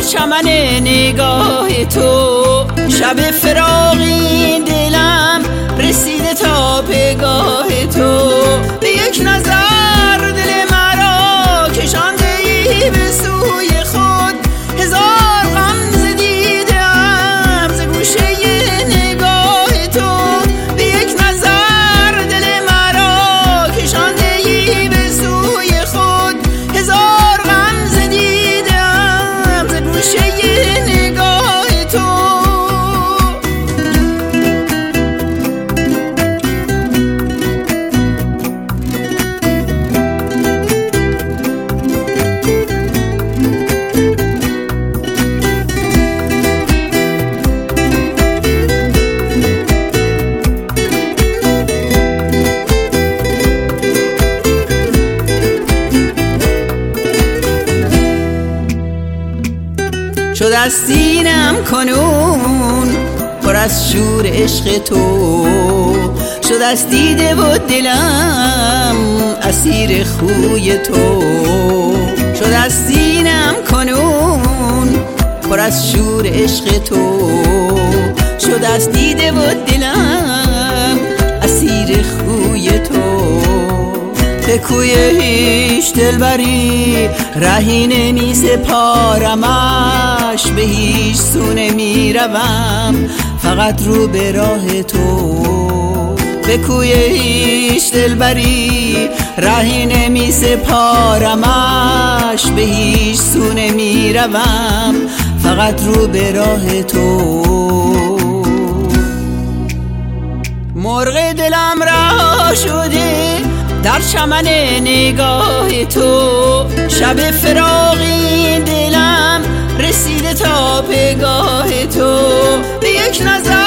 چمن نگاه تو، شب فراقی دلم رسیده تا پگاه تو. به یک نظر دل مرا کشانده‌ای به سوی خود، هزار غمزه دیدم ز گوشه نگاه تو. به یک نظر دل مرا کشانده‌ای به سوی خود، هزار غمزه دیدم ز گوشه نگاه تو. شد از سینم کنون پر از شور عشق تو، شد از دیده و دلم اسیر خوی تو. شد از سینم کنون پر از شور عشق تو، شد از دیده و دلم اسیر خوی تو. به کوی هیچ دلبری رهی نمی سپارمش، به هیچ سو نمی روم فقط رو به راه تو. به کوی هیچ دلبری رهی نمی سپارمش، به هیچ سو نمی روم فقط رو به راه تو. مرغ دلم رها شده در چمن نگاه تو، شب فراقی دلم رسیده تا پگاه تو. به یک نظر